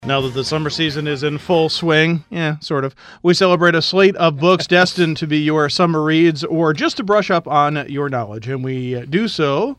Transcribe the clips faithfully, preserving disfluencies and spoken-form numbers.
Now that the summer season is in full swing, yeah, sort of, we celebrate a slate of books destined to be your summer reads or just to brush up on your knowledge. And we do so,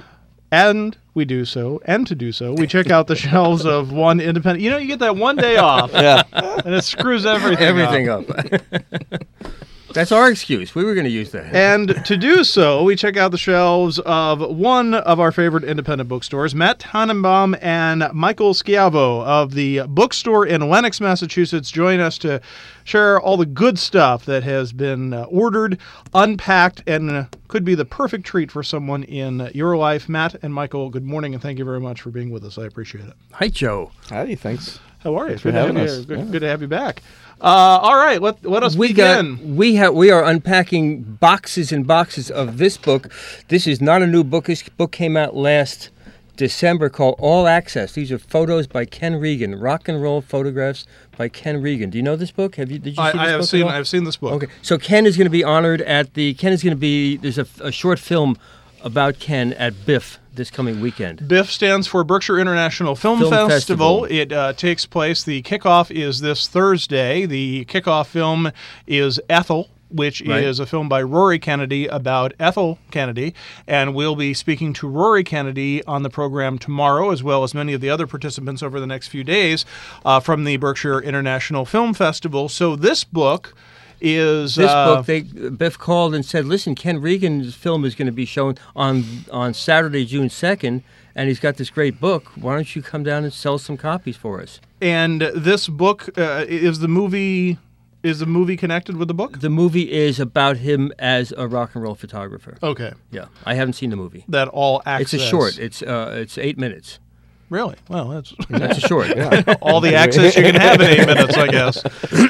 and we do so, and to do so, we check out the shelves of one independent... You know, you get that one day off, yeah, and it screws everything, everything up. up. That's our excuse. We were going to use that. And to do so, we check out the shelves of one of our favorite independent bookstores, Matt Tannenbaum and Michael Schiavo of the bookstore in Lenox, Massachusetts, join us to share all the good stuff that has been uh, ordered, unpacked, and uh, could be the perfect treat for someone in your life. Matt and Michael, good morning, and thank you very much for being with us. I appreciate it. Hi, Joe. Howdy, thanks. How are you? Thanks for having good us. To good, yeah. good to have you back. Uh, all right, let, let us we begin. Got, we have we are unpacking boxes and boxes of this book. This is not a new book. This book came out last December called All Access. These are photos by Ken Regan, rock and roll photographs by Ken Regan. Do you know this book? Have you? Did you I, see this I have book seen. at all? I've seen this book. Okay, so Ken is going to be honored at the. Ken is going to be. There's a, a short film about Ken at B I F this coming weekend. B I F stands for Berkshire International Film, Film Festival. Festival. It uh, takes place, the kickoff is this Thursday. The kickoff film is Ethel, which Right. is a film by Rory Kennedy about Ethel Kennedy. And we'll be speaking to Rory Kennedy on the program tomorrow, as well as many of the other participants over the next few days uh, from the Berkshire International Film Festival. So this book is... This uh, book, they Biff called and said, listen, Ken Regan's film is going to be shown on on Saturday, June second, and he's got this great book. Why don't you come down and sell some copies for us? And this book, uh, is the movie... Is the movie connected with the book? The movie is about him as a rock and roll photographer. Okay. Yeah, I haven't seen the movie. That all access. It's a short. It's uh, it's eight minutes. Really? Well, that's That's a short. all the access you can have in eight minutes, I guess.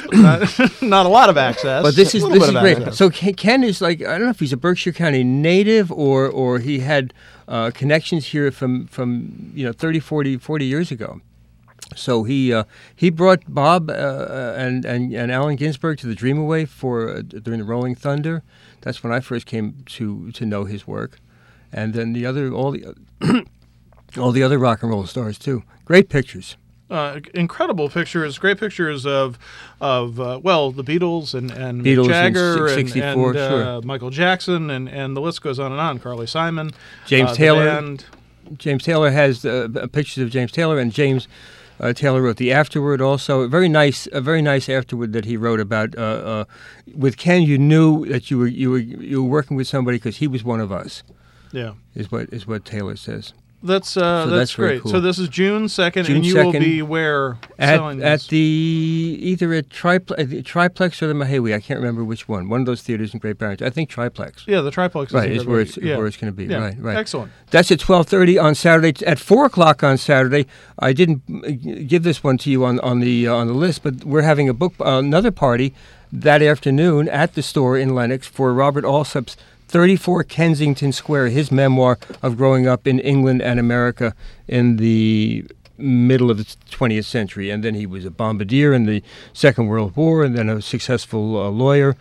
not, not a lot of access. But this is a this little is bit of great. access. So Ken, Ken is like, I don't know if he's a Berkshire County native or or he had uh, connections here from from you know thirty, forty, forty years ago. So he uh, he brought Bob uh, and, and and Allen Ginsberg to the Dreamaway for uh, during the Rolling Thunder. That's when I first came to to know his work, and then the other all the all the other rock and roll stars too. Great pictures. Uh, incredible pictures, great pictures of, of uh, well, the Beatles and, and Beatles Mick Jagger in and, sixty-four, and uh, sure. Michael Jackson, and, and the list goes on and on. Carly Simon, James uh, the Taylor. band. James Taylor has uh, pictures of James Taylor, and James uh, Taylor wrote the afterword also. A very nice, a very nice afterword that he wrote about. Uh, uh, with Ken, you knew that you were you were you were working with somebody because he was one of us. Yeah, is what is what Taylor says. That's uh, So that's, that's very great. cool. So this is June second, June and you will second be where At selling at this? the either at Triple, uh, the Triplex or the Mahawi. I can't remember which one. One of those theaters in Great Barrington. I think Triplex. Yeah, the Triplex is Right, in is Great where it's Barrington. Yeah. where it's going to be. Yeah. Right, right. Excellent. That's at twelve thirty on Saturday. At four o'clock on Saturday, I didn't uh, give this one to you on on the uh, on the list, but we're having a book uh, another party that afternoon at the store in Lenox for Robert Alsop's thirty-four Kensington Square, his memoir of growing up in England and America in the middle of the twentieth century. And then he was a bombardier in the Second World War, and then a successful uh, lawyer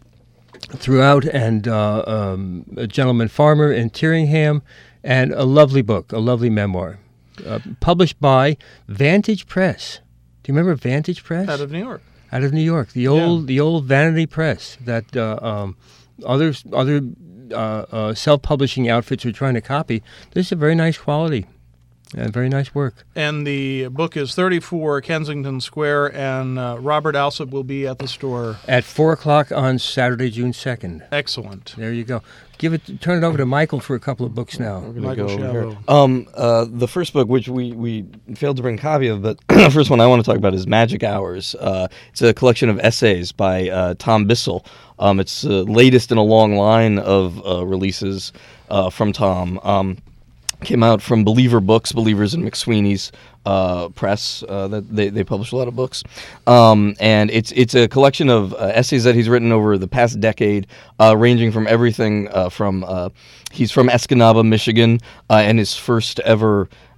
throughout, and uh, um, a gentleman farmer in Tyringham, and a lovely book, a lovely memoir, uh, published by Vantage Press. Do you remember Vantage Press? Out of New York. Out of New York, the old the old Vanity Press that uh, um, other other uh, uh, self-publishing outfits are trying to copy. This is a very nice quality and very nice work. And the book is thirty-four Kensington Square, and uh, Robert Alsop will be at the store at four o'clock on Saturday, June second. Excellent. There you go. Give it. Turn it over to Michael for a couple of books now. We're gonna Michael go over Schiavo. here. Um, uh, the first book, which we, we failed to bring a copy of, but the first one I want to talk about is Magic Hours. Uh, it's a collection of essays by uh, Tom Bissell. Um, it's the latest in a long line of uh, releases uh, from Tom. Um, came out from Believer Books, Believers and McSweeney's uh, press. Uh, that they, they publish a lot of books, um, and it's it's a collection of uh, essays that he's written over the past decade, uh, ranging from everything uh, from uh, he's from Escanaba, Michigan, uh, and his first ever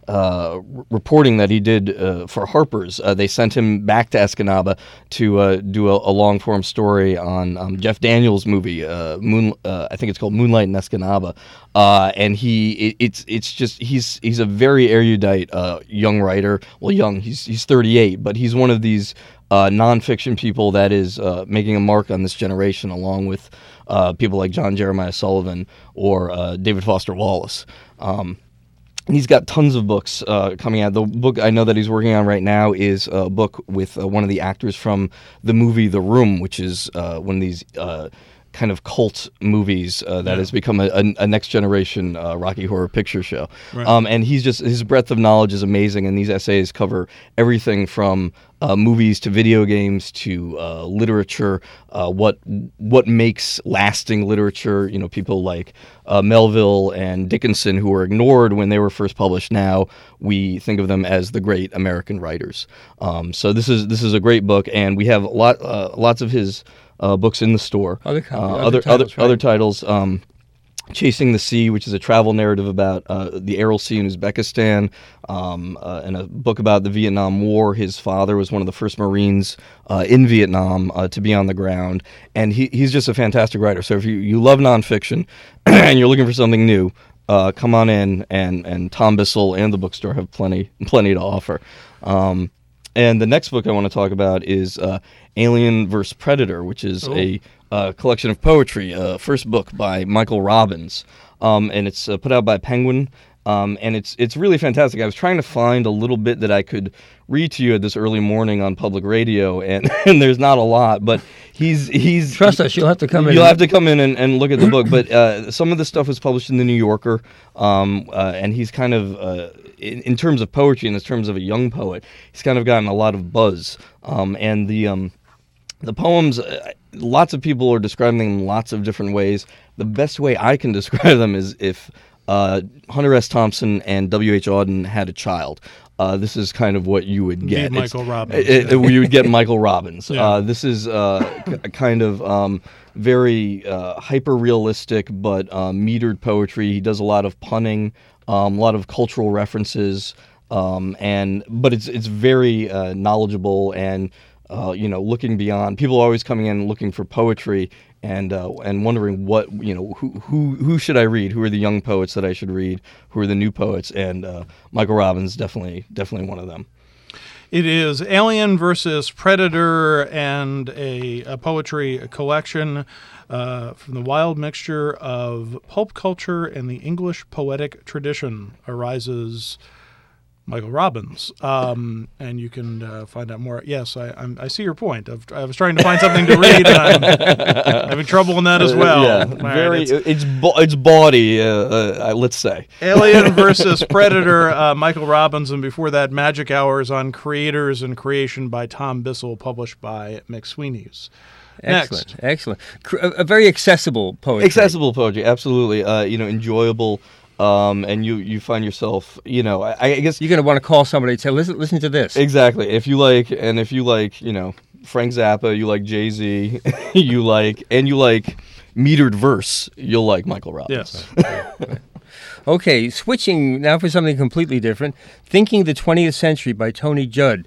uh, r- reporting that he did uh, for Harper's. Uh, they sent him back to Escanaba to uh, do a, a long form story on um, Jeff Daniels' movie, uh, Moon. Uh, I think it's called Moonlight in Escanaba, uh, and he it, it's it's just he's he's a very erudite uh, young writer. Well, young, he's he's thirty-eight, but he's one of these uh, nonfiction people that is uh, making a mark on this generation, along with uh, people like John Jeremiah Sullivan or uh, David Foster Wallace. Um, He's got tons of books uh, coming out. The book I know that he's working on right now is a book with uh, one of the actors from the movie The Room, which is uh, one of these uh, kind of cult movies uh, that Yeah. has become a, a, a next generation uh, Rocky Horror Picture Show. Right. Um, and he's just his breadth of knowledge is amazing, and these essays cover everything from uh, movies to video games to uh, literature. Uh, what what makes lasting literature? You know, people like uh, Melville and Dickinson, who were ignored when they were first published. Now we think of them as the great American writers. Um, so this is this is a great book, and we have a lot uh, lots of his uh, books in the store. Other co- uh, other other titles, other, right? other titles. Um, Chasing the Sea, which is a travel narrative about uh, the Aral Sea in Uzbekistan, um, uh, and a book about the Vietnam War. His father was one of the first Marines uh, in Vietnam uh, to be on the ground, and he, he's just a fantastic writer. So if you, you love nonfiction and you're looking for something new, uh, come on in, and, and Tom Bissell and the bookstore have plenty plenty to offer. Um, and the next book I want to talk about is uh, Alien versus. Predator, which is Oh. a uh, collection of poetry, uh, first book by Michael Robbins, um, and it's uh, put out by Penguin, um, and it's it's really fantastic. I was trying to find a little bit that I could read to you at this early morning on public radio, and, and there's not a lot, but he's he's Trust us, you'll have to come in. You'll have to come in and, and look at the book, but uh, some of the stuff was published in the New Yorker, um, uh, and he's kind of, uh, in, in terms of poetry and in terms of a young poet, he's kind of gotten a lot of buzz, um, and the um, the poems, uh, lots of people are describing them in lots of different ways. The best way I can describe them is if uh, Hunter S. Thompson and W H. Auden had a child. Uh, this is kind of what you would get. Be Michael It's- Robbins. It, it, you would get Michael Robbins. Yeah. Uh, this is uh, k- kind of um, very uh, hyper-realistic but uh, metered poetry. He does a lot of punning, um, a lot of cultural references, um, and but it's it's very uh, knowledgeable and uh, you know looking beyond. People are always coming in looking for poetry and uh, and wondering what you know who who who should I read? Who are the young poets that I should read? Who are the new poets? And uh, Michael Robbins definitely definitely one of them. It is Alien versus. Predator and a, a poetry collection uh, from the wild mixture of pulp culture and the English poetic tradition arises Michael Robbins. Um, and you can uh, find out more. Yes, I, I'm, I see your point. Of, I was trying to find something to read, and I'm having trouble in that as well. Uh, yeah, All right, very. it's It's ba- it's bawdy. Uh, uh, let's say. Alien versus. Predator, uh, Michael Robbins, and before that, Magic Hours on Creators and Creation by Tom Bissell, published by McSweeney's. Excellent, Next. excellent. Cr- A, a very accessible poetry. Accessible poetry, absolutely. Uh, you know, enjoyable. Um, and you, you find yourself, you know, I, I guess You're going to want to call somebody and say, listen, listen to this. exactly. If you like, and if you like, you know, Frank Zappa, you like Jay-Z, you like, and you like metered verse, you'll like Michael Robbins. Yes. Okay, switching now for something completely different. Thinking the twentieth Century by Tony Judd.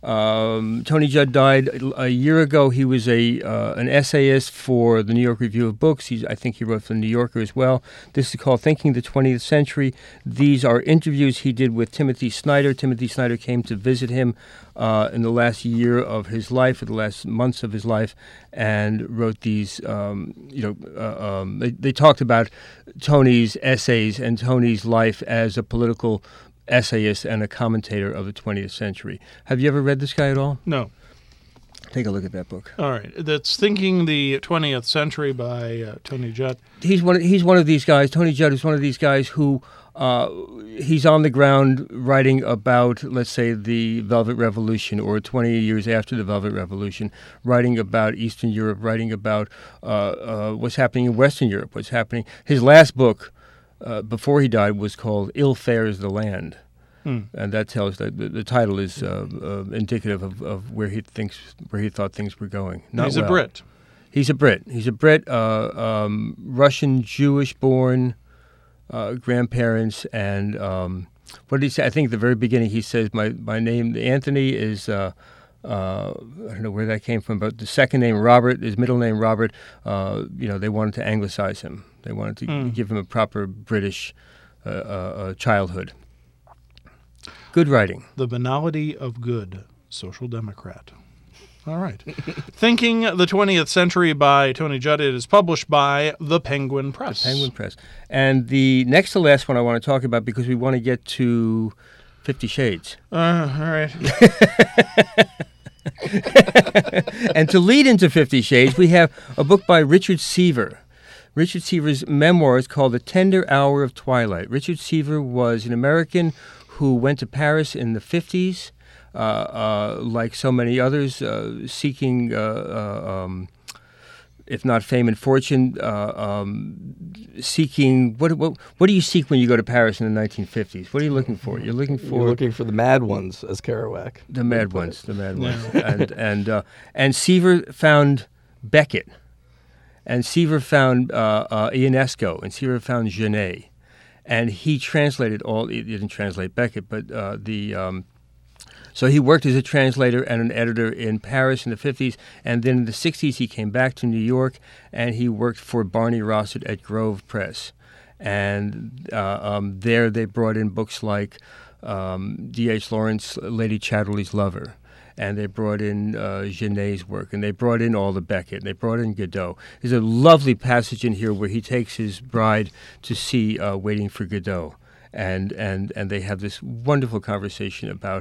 Um, Tony Judd died a year ago. He was a uh, an essayist for the New York Review of Books. He's, I think he wrote for the New Yorker as well. This is called Thinking the twentieth Century. These are interviews he did with Timothy Snyder. Timothy Snyder came to visit him uh, in the last year of his life, or the last months of his life, and wrote these, um, you know, uh, um, they, they talked about Tony's essays and Tony's life as a political essayist and a commentator of the twentieth century. Have you ever read this guy at all? No. Take a look at that book. All right. That's Thinking the twentieth Century by uh, Tony Judd. He's one. Of, he's one of these guys. Tony Judd is one of these guys who uh, he's on the ground writing about, let's say, the Velvet Revolution, or twenty years after the Velvet Revolution, writing about Eastern Europe, writing about uh, uh, what's happening in Western Europe, what's happening. His last book, uh, before he died, was called "Ill Fares the Land." Hmm. And that tells that the, the title is uh, uh, indicative of, of where he thinks where he thought things were going. Not He's a well. Brit. He's a Brit. He's a Brit, uh, um, Russian, Jewish-born uh, grandparents, and um, what did he say? I think at the very beginning he says, my, my name, Anthony, is, uh, uh, I don't know where that came from, but the second name, Robert, his middle name, Robert, uh, you know, they wanted to anglicize him. They wanted to mm. give him a proper British uh, uh, childhood. Good writing. The Banality of Good, Social Democrat. All right. Thinking the twentieth Century by Tony Judd. It is published by The Penguin Press. The Penguin Press. And the next to last one I want to talk about, because we want to get to Fifty Shades. Uh, all right. And to lead into Fifty Shades, we have a book by Richard Seaver. Richard Seaver's memoir is called The Tender Hour of Twilight. Richard Seaver was an American who went to Paris in the fifties. Uh, uh, like so many others, uh, seeking, uh, uh, um, if not fame and fortune, uh, um, seeking, what, what what do you seek when you go to Paris in the nineteen fifties? What are you looking for? You're looking for... You're looking for the mad ones, as Kerouac. The mad ones, the mad ones. and and, uh, and Seaver found Beckett, and Seaver found uh, uh, Ionesco, and Seaver found Genet, and he translated all, he didn't translate Beckett, but uh, the... Um, So he worked as a translator and an editor in Paris in the fifties, and then in the sixties he came back to New York, and he worked for Barney Rossett at Grove Press. And uh, um, there they brought in books like um, D H Lawrence, Lady Chatterley's Lover, and they brought in uh, Genet's work, and they brought in all the Beckett, and they brought in Godot. There's a lovely passage in here where he takes his bride to see uh, Waiting for Godot, and, and, and they have this wonderful conversation about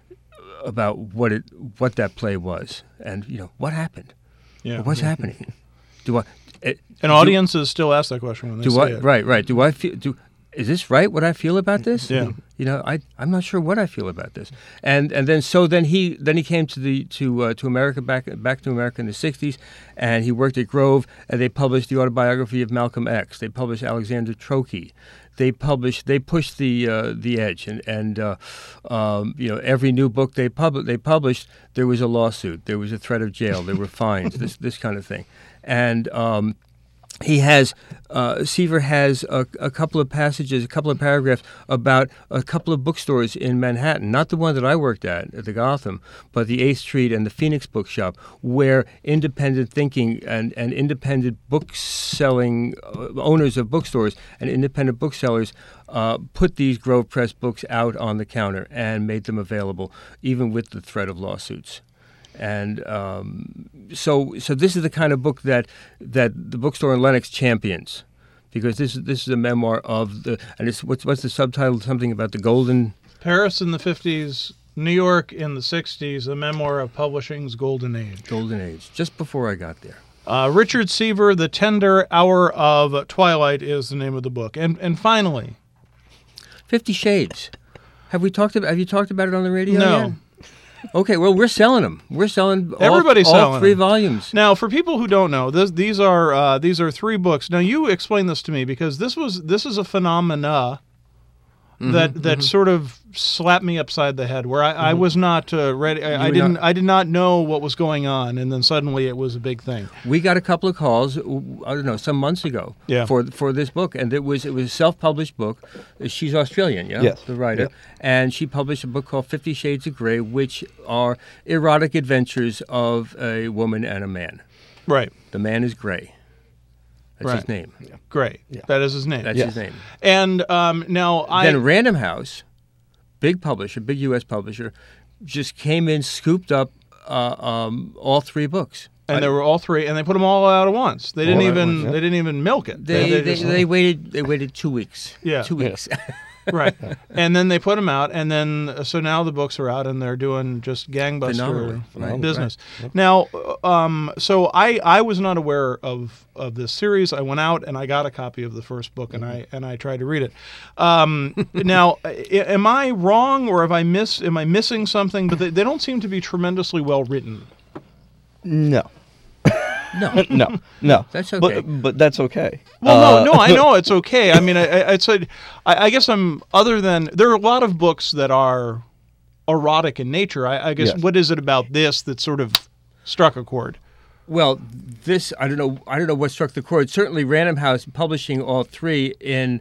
about what it what that play was, and you know what happened. Yeah, what's happening? Do I? It, and audiences do, still ask that question when they do say I, it. Right, right. Do I feel? Do is this right? What I feel about this? Yeah. You know, I I'm not sure what I feel about this. And and then so then he then he came to the to uh, to America back back to America in the sixties, and he worked at Grove, and they published the autobiography of Malcolm X. They published Alexander Trocchi. They published. They pushed the uh, the edge, and and uh, um, you know every new book they pub- they published, there was a lawsuit, there was a threat of jail, there were fines, this this kind of thing, and um, he has uh, Seaver has a, a couple of passages, a couple of paragraphs about a couple of bookstores in Manhattan, not the one that I worked at at the Gotham, but the eighth Street and the Phoenix Bookshop, where independent thinking and, and independent book selling uh, owners of bookstores and independent booksellers uh, put these Grove Press books out on the counter and made them available, even with the threat of lawsuits. And um, so, so this is the kind of book that that the bookstore in Lenox champions, because this is this is a memoir of the and it's what's what's the subtitle? Something about the golden Paris in the fifties, New York in the sixties, a memoir of publishing's golden age. Golden age, just before I got there. Uh, Richard Seaver, The Tender Hour of Twilight is the name of the book. And and finally, Fifty Shades. Have we talked about? Have you talked about it on the radio No. yet? Okay, well, we're selling them. We're selling all, Everybody's all selling three them. volumes. Now, for people who don't know, this, these are uh, these are three books. Now, you explain this to me because this was this is a phenomena Mm-hmm, that that mm-hmm. sort of slapped me upside the head, where I, mm-hmm. I was not uh, ready. I, I were didn't not- I did not know what was going on, and then suddenly it was a big thing. We got a couple of calls, I don't know, some months ago Yeah. for for this book, and it was it was a self-published book. She's Australian, yeah, Yes. the writer, Yeah. and she published a book called Fifty Shades of Grey, which are erotic adventures of a woman and a man. Right, The man is Grey. That's Right. his name. great. Yeah. That is his name. That's Yeah. his name. And um, now I Then Random House, big publisher, big U S publisher, just came in, scooped up uh, um, all three books. and there were all three, and they put them all out at once. They didn't All at even once, yeah. they didn't even milk it. They they, just- they waited they waited two weeks. Yeah. two Yeah. weeks. right, and then they put them out, and then so now the books are out, and they're doing just gangbuster Phenomenally. Right. business. Now, uh, um, so I I was not aware of of this series. I went out and I got a copy of the first book, and I and I tried to read it. Um, now, I- am I wrong, or have I miss am I missing something? But they, they don't seem to be tremendously well written. No. No. no, no. That's okay. But, but that's okay. Well, Uh, no, no, I know it's okay. I mean, I, I, it's a, I, I guess I'm other than there are a lot of books that are erotic in nature. I, I guess Yes. what is it about this that sort of struck a chord? Well, this I don't know. I don't know what struck the chord. Certainly, Random House publishing all three in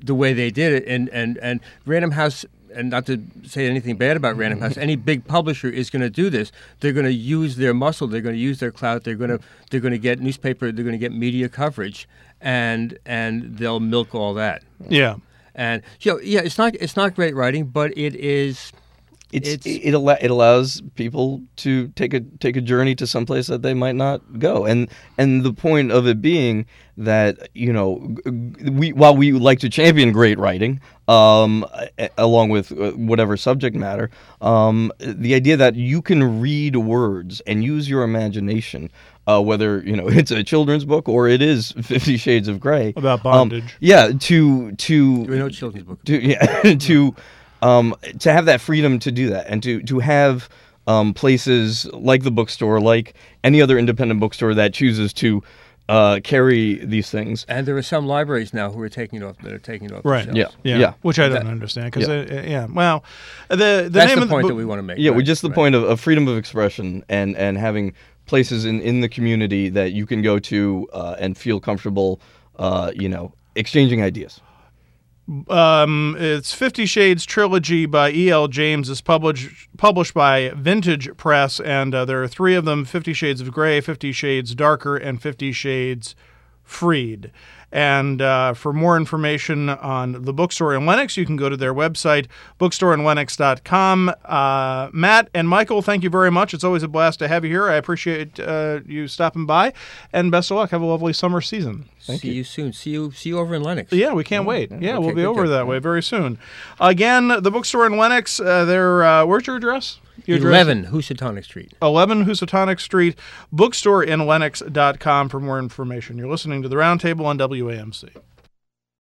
the way they did it. And, and, and Random House, and not to say anything bad about Random House, any big publisher is going to do this. They're going to use their muscle. They're going to use their clout. They're going to they're going to get newspaper. They're going to get media coverage, and and they'll milk all that. Yeah. And you know, yeah, it's not it's not great writing, but it is. It's, It's- it al- it allows people to take a take a journey to someplace that they might not go, and and the point of it being that, you know, g- we while we like to champion great writing, um, a- along with uh, whatever subject matter, um, the idea that you can read words and use your imagination. Uh, whether, you know, it's a children's book or it is Fifty Shades of Grey About um, bondage. yeah, to to We know children's book. to yeah to um to have that freedom to do that, and to to have um places like the bookstore, like any other independent bookstore that chooses to uh carry these things. And there are some libraries now who are taking it off. That are taking it off. the Right. shelves. Yeah. Yeah. Yeah. Which I don't That- understand because Yeah. yeah. Well, the the That's name the of the point book, that we want to make. Yeah, we right, just the right. point of, of freedom of expression, and and having places in in the community that you can go to uh, and feel comfortable, uh you know, exchanging ideas. Um, it's Fifty Shades Trilogy by E L. James. It's published published by Vintage Press, and uh, there are three of them: Fifty Shades of Grey, Fifty Shades Darker, and Fifty Shades Freed. And uh, for more information on the bookstore in Lenox, you can go to their website, bookstore in lennox dot com. Uh, Matt and Michael, thank you very much. It's always a blast to have you here. I appreciate uh, you stopping by, and best of luck. Have a lovely summer season. See you soon. See you. See you over in Lenox. Yeah, we can't wait. Yeah, Okay, we'll be good, over good. that way very soon. Again, the bookstore in Lenox. Uh, they're uh, where's your address? Your address? Eleven Housatonic Street. eleven Housatonic Street. bookstore in lennox dot com for more information. You're listening to the Roundtable on W A M C.